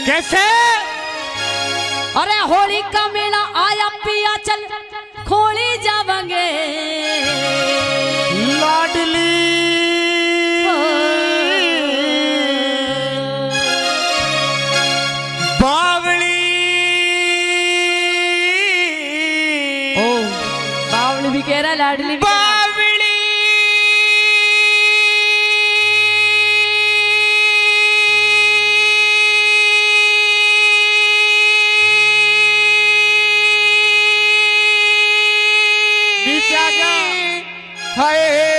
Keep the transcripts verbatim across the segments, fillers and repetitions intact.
कैसे? अरे होली का मेला आया पिया चल खोली जावांगे लाडली बावली। ओ बावली भी कह रहा है, लाडली भी बावली नीचे आ जा। हाय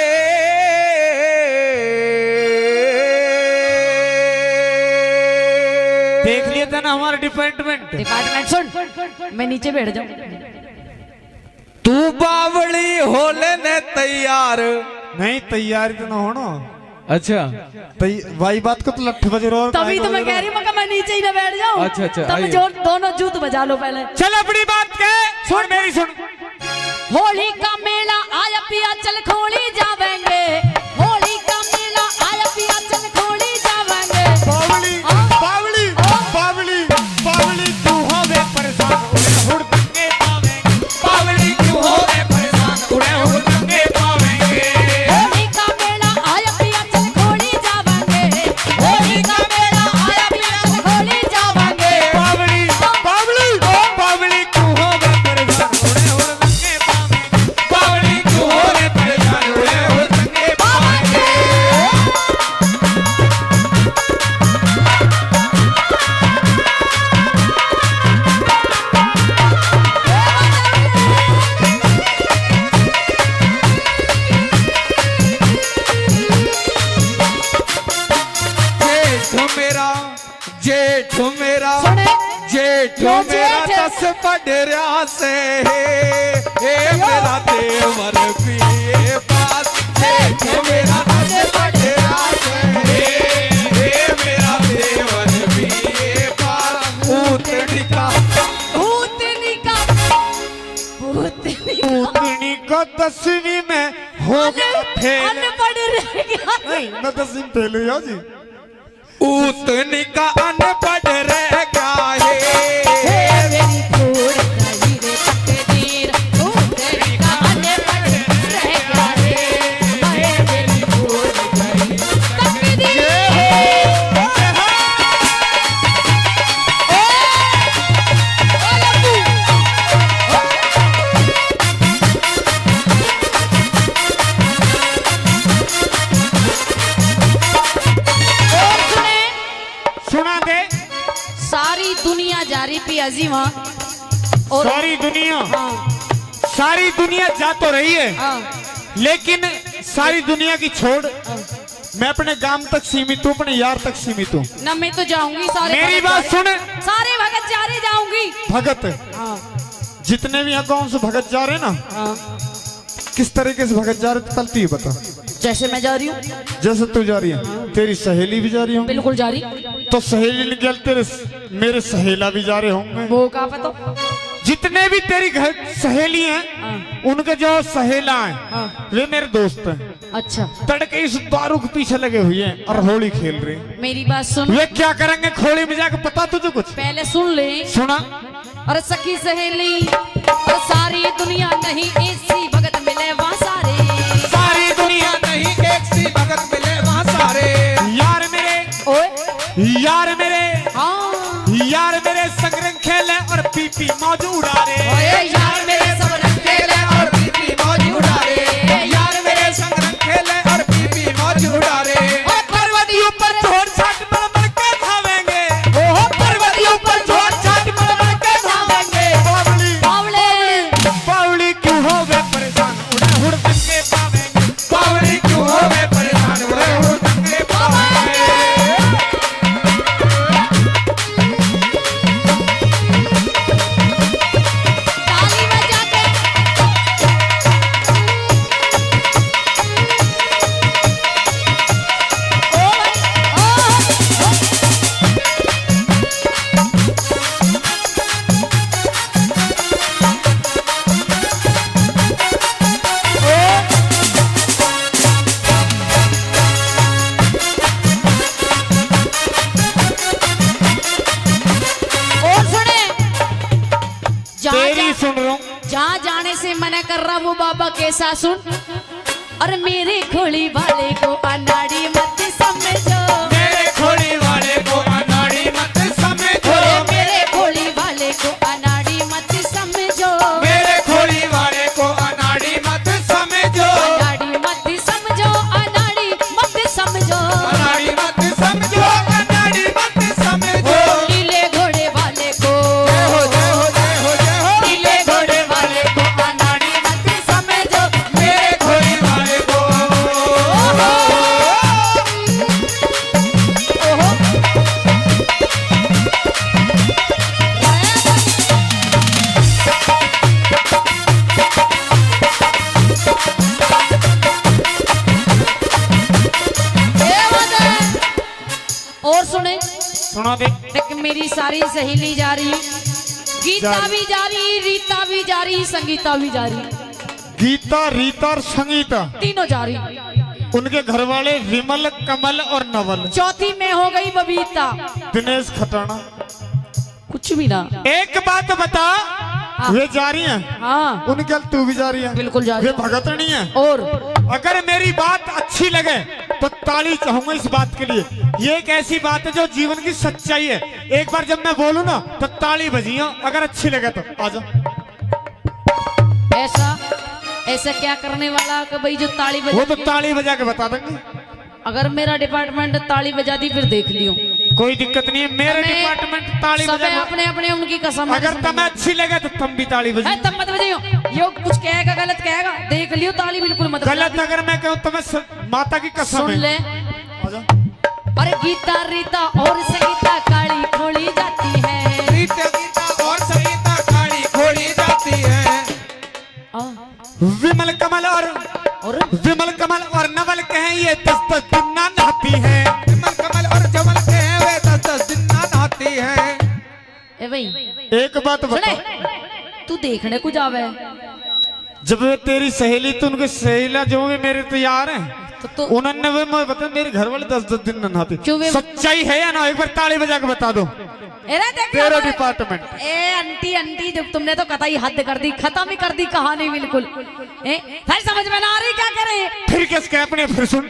देख लिया था ना हमारा डिपार्टमेंट। डिपार्टमेंट सुन, मैं नीचे बैठ जाऊं। तू बावली होले ने तैयार नहीं तैयारी तो ना हो ना। अच्छा वाई बात को तो लठ बजे रो। तभी तो मैं कह रही हूँ मैं नीचे ही ना बैठ जाऊं। अच्छा अच्छा तब जो दोनों जूत बजा लो पहले। चल अपनी बात के सुन, मेरी सुन। होली का मेला आया पिया चल खोली जावेंगे, होली का मेला आया पिया चल खोली जावेंगे। बावली बावली बावली बावली क्यों होवे परेशान उड़े हुड़के पावेंगे। बावली क्यों होवे परेशान उड़े हुड़के पावेंगे। होली का मेला आया पिया चल खोली जावेंगे, होली का मेला आया पिया चल खोली जावेंगे। बावली बावली बावली क्यों होवे परेशान उड़े हुड़के पावेंगे। बावली क्यों होवे परेशान उड़े हुड़के पावेंगे। जेठ मेरा जेठ मेरा सुने जेठ क्यों मेरा जेठ? दस पडरिया से हे मेरा देवर पिए पास। जेठ मेरा दस पडरिया से हे मेरा देवर पिए पास। उतनी का भूतनी का भूतनी उतनी को दसवीं में हो गया फेल। अनपढ़ रह गया। नहीं मैं दसवीं फेल हुआ जी। उतनी का अनपढ़ रह गया है। हे मेरी फूल गई रे तकदीर, भूतनी का अनपढ़ रह गया रे। हे मेरी फूल गई तकदीर। और सुने सुना दे। सारी दुनिया जा रही पिया जी वहाँ और सारी दुनिया हाँ सारी दुनिया जा तो रही है, हाँ लेकिन सारी दुनिया की छोड़ मैं अपने गांव तक सीमित हूँ, अपने यार तक सीमित हूँ। ना मैं तो जाऊंगी सारे मेरी भगत बात जा- सुन। सारे भगत जा रहे जाऊंगी। भगत हाँ जितने भी यहाँ गाँव से भगत जा रहे ना, हाँ किस तरीके से भगत जा रहे कल तू ही बता। जैसे मैं जा रही हूँ जैसे तू जा रही है, तेरी सहेली भी जा रही होंगी, बिल्कुल जा रही। तो सहेली निकल तेरे मेरे सहेला भी जा रहे होंगे। वो कहा पता। जितने भी तेरी घर सहेली हैं, हाँ। उनके जो सहेला हैं, हाँ। वे मेरे दोस्त हैं। अच्छा तड़के इस दारू के पीछे लगे हुए हैं और होली खेल रहे हैं। मेरी बात सुन, वे क्या करेंगे खोली में जाकर, पता तुझे कुछ? पहले सुन ले। सुना। और सखी सहेली और सारी दुनिया नहीं ऐसी भगत मिले वहाँ सारे। सारी दुनिया नहीं एक सी भगत मिले वहाँ सारे। यार मेरे ओए यार मेरे हाँ यार मेरे संगरंग खेले और पीपी मौज उड़ा रहे। ओए यार मेरे सब रंग खेले और पीपी मौज उड़ा रे। यार मेरे संग रंग खेले और पीपी मौज उड़ा रे। और पर्वतियों पर छोड़ छाट मर मर के धावेंगे। ओहो पर्वतियों पर छोड़ छाट मर मर के धावेंगे। बावली बावले बावली क्यों होवे परेशान उड़े हुड़ के पावेंगे। बावली क्यों होवे परेशान उड़े हुड़के पावेंगे। आने से मना कर रहा वो बाबा कैसा सुन। और मेरे खोली वाले को अनाड़ी मत समझो, मेरे खोली वाले को अनाड़ी मत समझो, मेरे खोली वाले को अनाड़ी मत समझो, मेरे खोली वाले को अनाड़ी मत समझो, अनाड़ी मत समझो, अनाड़ी मत समझो, अनाड़ी मत समझो, अनाड़ी मत समझो। नीले घोड़े वाले को, जय हो जय हो जय हो जय हो। नीले घोड़े वाले को अनाड़ी मत समझो, मेरे खोली वाले को और सुने सुना दे। देख मेरी सारी सहेली जा रही, गीता जा रही। भी जा रही, रीता भी जा रही, संगीता भी जा रही, गीता, रीता और संगीता, तीनों जा रही। उनके घर वाले विमल, कमल और नवल। चौथी में हो गई बबीता। दिनेश खटाना। कुछ भी ना। एक बात बता, वे जा रही हैं, हाँ उनके तू भी जा रही है, बिल्कुल जा रही वे भगतनी है। और अगर मेरी बात अच्छी लगे तो ताली चाहूंगा इस बात के लिए। ये एक ऐसी बात है जो जीवन की सच्चाई है। एक बार जब मैं बोलूं ना तो ताली बजियो, अगर अच्छी लगे तो आजा। ऐसा ऐसा क्या करने वाला कि भाई जो ताली वो बजा, तो ताली बजा के बता देंगे। अगर मेरा डिपार्टमेंट ताली बजा दी फिर देख लियो, कोई दिक्कत नहीं है, मेरे तुम्हें- डिपार्टमेंट ताली सब बजा के- अपने अपने उनकी कसम। अगर तुम्हें अच्छी लगे तो तुम भी ताली है, बजाओ। तब मत बजाइयो, यो कुछ कहेगा गलत कहेगा, देख लियो ताली बिल्कुल मत बजा। गलत अगर मैं कहूँ तो मैं स- माता की कसम सुन है। ले। आजा। अरे गीता, रीता और संगीता काली खोली जाती है। रीता गीता और संगीता काली खोली जाती है। आ, विमल, कमल और और विमल, कमल और नवल कहें ये दस दस दिन ना नहाती है। विमल, कमल और जमल के हैं वे दस दस दिन ना नहाती है। ए भाई एक बात बता, सुने, तू देखने को जावे जब वे तेरी सहेली तो उनके सहेला जो भी मेरे तैयार हैं तो तो उन्होंने वे मैं बता मेरे घर वाले दस दस दिन न नहाते। क्यों वे- सच्चाई है या ना? एक बार ताली बजा के बता दो। एरा देख तेरा हमारे- डिपार्टमेंट। ए आंटी आंटी जब तुमने तो कतई हद कर दी, खत्म ही कर दी कहानी बिल्कुल। ए फिर समझ में ना आ रही क्या करें। फिर किसके अपने फिर सुन।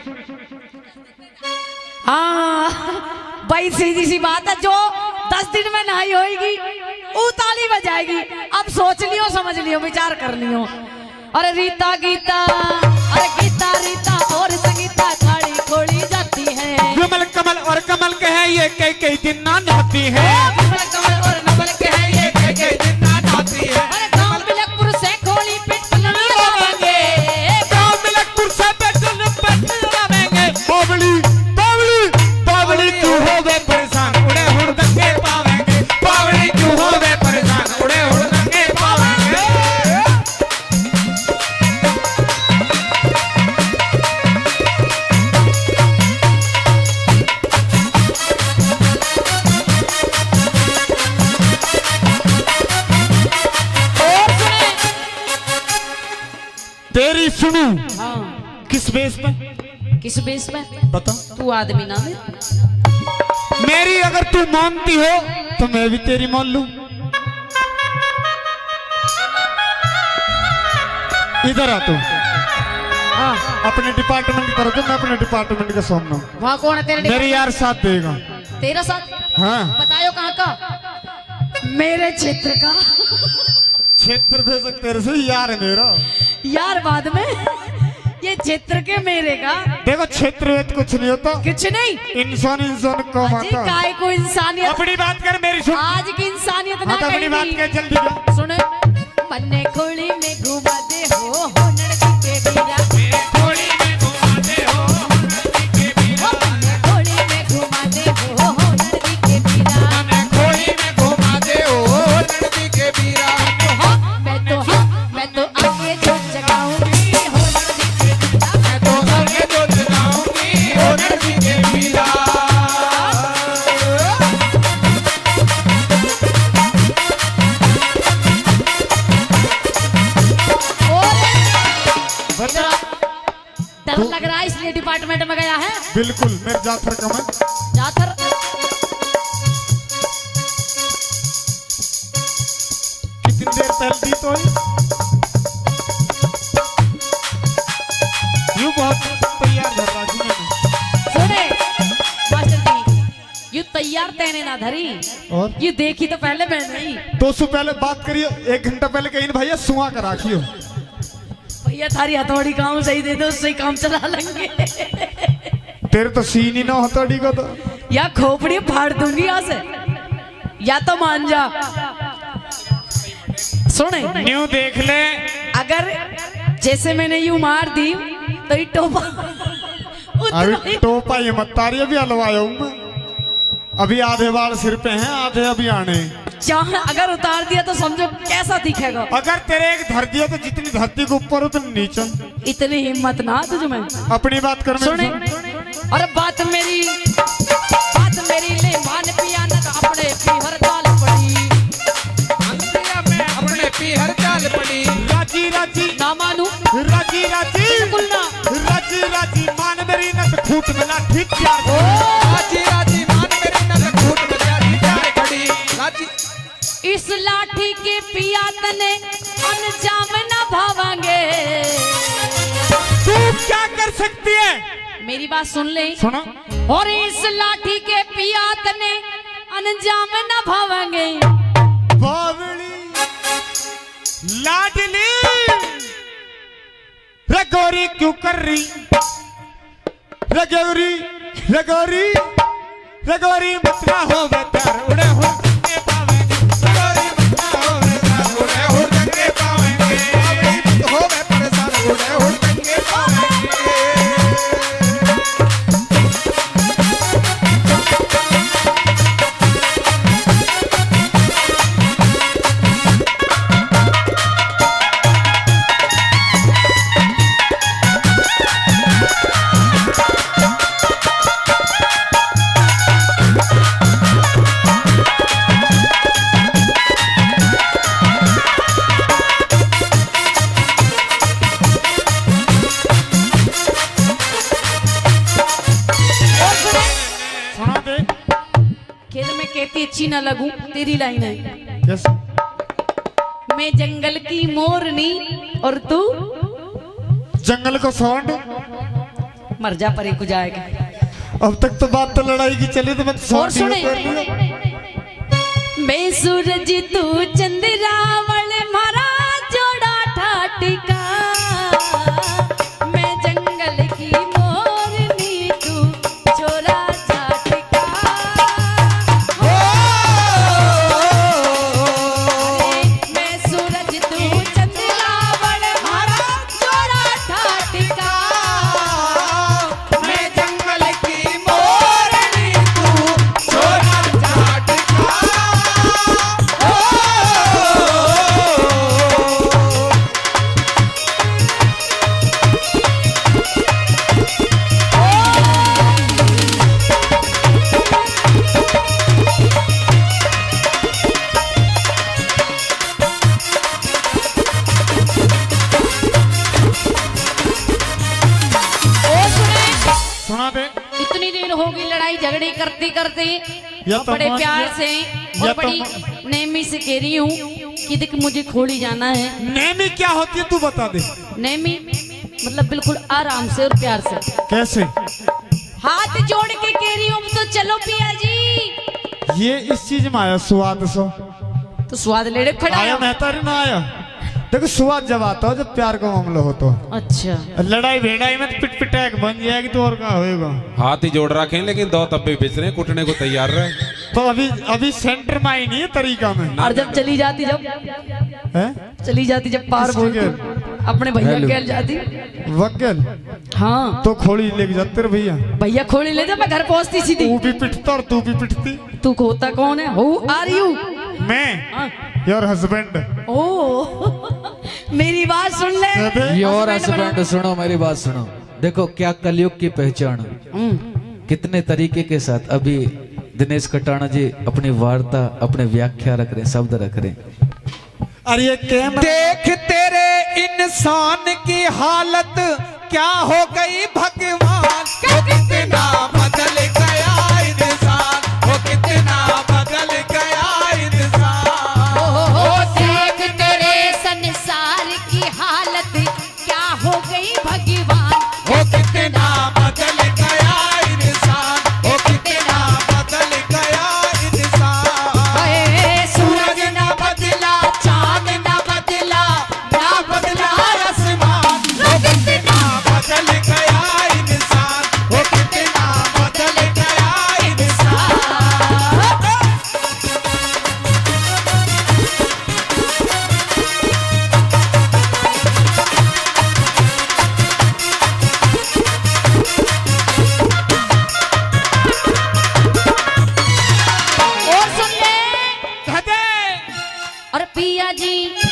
हाँ भाई सीधी सी बात है, जो दस दिन में नहाई होगी वो ताली बजाएगी। अब सोच लियो, समझ लियो, विचार कर लियो। अरे रीता गीता, अरे गीता रीता और संगीता काली खोली जाती है। विमल, कमल और कमल कहें ये कई कई दिन ना नहाती है। विमल, कमल और नवल के हैं ये कई कई दिन ना नहाती है। अरे गांव बिलकपुर से खोली पिटनी लगावेंगे। गाँव मिलकपुर से पेट्रोल पेट्रोल लगावेंगे। बावली, बावली, बावली क्यों हो गए परेशान, उड़े हुड़दंगे पावेंगे। बावली क्यों हो गए परेशान, उड़े हुड़दंगे पावेंगे। और सुने, तेरी सुनू हाँ किस बेस पे किस बेस पे? बता। तू आदमी ना है। मेरी अगर तू मानती हो तो मैं भी तेरी मान लूं। इधर आ तू, हाँ अपने डिपार्टमेंट की तरफ मैं अपने डिपार्टमेंट का सामना हूं। वहाँ कौन है तेरे? मेरी यार साथ देगा। तेरा साथ? हाँ, बतायो कहाँ का? मेरे क्षेत्र का। क्षेत्र भेजक तेरे से यार है मेरा। यार बाद में ये क्षेत्र के मेरे का देखो क्षेत्र वेद कुछ नहीं होता, कुछ नहीं। इंसान इंसान को अजी माता। काय को इंसानियत, अपनी बात कर मेरी सुन। आज की इंसानियत ना हाँ तो अपनी बात कही कर जल्दी कर। सुने, मन्ने खोली में घुमा दे हो हो नड़की के बीरा। खोली में घुमाते हो नदी के बीरा। मन्ने खोली में घुमा दे हो हो नड़की के बीरा। मने खोली में घुमाते हो नदी के बीरा। हाँ, मैं तो हाँ, मैं तो आगे जो जगाऊंगी हो नड़की के बीरा। मैं तो आगे जो जगाऊंगी हो नदी के बीरा। बता। डर लग रहा है इसलिए डिपार्टमेंट में गया है। बिल्कुल मेरे जाफर का मैं जाथर कितनी देर पहले दी तो है? यार तेने ना धरी, और ये देखी तो पहले मैंने ही। तो उससे पहले बात करिए, एक घंटा पहले कहीं ना भैया सुहा कर राखियो। भैया थारी हथौड़ी काम सही दे दो, उससे ही काम चला लेंगे। तेरे तो सीन ही ना हथौड़ी का तो। या खोपड़ी फाड़ दूंगी यहाँ से, या तो मान जा। सुने न्यू देख ले, अगर जैसे मैंने यूं मार दी तो ये टोपा उतना अभी ही- टोपा ये मत तारी, अभी हलवाया हूं मैं। अभी आधे बाल सिर पे हैं, आधे अभी आने। जहाँ अगर उतार दिया तो समझो कैसा दिखेगा। अगर तेरे एक धर दिया तो जितनी धरती के ऊपर उतनी नीचे। इतनी हिम्मत ना तुझ में। अपनी बात कर मैं सुने सुन। और बात मेरी बात मेरी ले मान पिया न अपने पीहर चाल पड़ी, अंतिया में अपने पीहर चाल पड़ी। राजी राजी ना मानू राजी राजी बिल्कुल ना। राजी राजी मान मेरी नस खूट मिला ठीक प्यार ओ राजी राजी मान मेरी नजर घूट में प्यारी प्यार खड़ी। राजी इस लाठी के पिया तने अनजाम न भावांगे। तू क्या कर सकती है? मेरी बात सुन ले। सुनो, और इस लाठी के पिया तने अनजाम न भावांगे। बावली लाडली रगोरी क्यों कर रही? रगोरी रगोरी रगोरी मतना हो बेकार उड़े हो के पावेंगे। रगोरी मत होवे सार उड़े उड़ जंगे पावेंगे। अबड़ी मत होवे परेशान उड़े उड़ जंगे पावेंगे। सुना दे खेल में कहती अच्छी ना लगूं, तेरी लाइन है। यस मैं जंगल की मोरनी और तू जंगल को सौंड। मर जा परे को जाएगा। अब तक तो बात तो लड़ाई की चली, तो मैं तो और सौंड ही सुने उतर लिया। मैं सूरज तू चंद्रावल मारा जोड़ा ठाटिका। मैं जंगल की मोरनी तू छोरा ठाटिका। मैं सूरज तू चंद्रावल मारा जोड़ा ठाटिका। मैं जंगल की मोरनी तू छोरा चाट खा। ओ सुने सुना दे इतनी देर होगी लड़ाई झगड़ी करते करते या और तो बड़े मान- प्यार या- से या और तो बड़ी मान- नेमी से कह रही हूँ कि देख मुझे खोली जाना है। नेमी क्या होती है तू बता दे। नेमी मतलब बिल्कुल आराम से और प्यार से कैसे? हाथ जोड़ के कह रही हूँ तो चलो पिया जी। ये इस चीज में आया स्वाद सो तो स्वाद लेने खड़ा आया है। मेहतारी ना आया। देखो स्वाद जब आता हो जब प्यार का मामला हो तो। अच्छा लड़ाई भेड़ाई में तो पिट पिटाक बन जाएगी तो और क्या होएगा। हाथ ही जोड़ रखे हैं लेकिन दो तब्बे बेच रहे हैं, कुटने को तैयार रहे। तो अभी अभी सेंटर में ही नहीं है तरीका में और जब चली जाती जब है चली जाती जब पार किसकी बोलती गैल? अपने भैया गैल जाती। वक्ल हाँ तो खोली लेके जाते रे भैया। भैया खोली ले जा, मैं घर पहुंचती सीधी। तू भी पिटता और तू भी पिटती। तू खोता कौन है? Who are you? मैं योर हस्बैंड। ओ मेरी बात सुन ले। योर हस्बैंड, सुनो मेरी बात सुनो। देखो क्या कलयुग की पहचान, कितने तरीके के साथ अभी दिनेश कटाना जी अपनी वार्ता अपने व्याख्या रख रहे हैं, शब्द रख रहे हैं। अरे ये कैमरा देख तेरे इंसान की हालत क्या हो गई भगवान। वो कितना बदल गया इंसान, वो कितना बदल गया इंसान। ओ देख तेरे संसार की हालत क्या हो गई भगवान। वो कितना बदल गया इंसान, वो कितना बदल गया मैया जी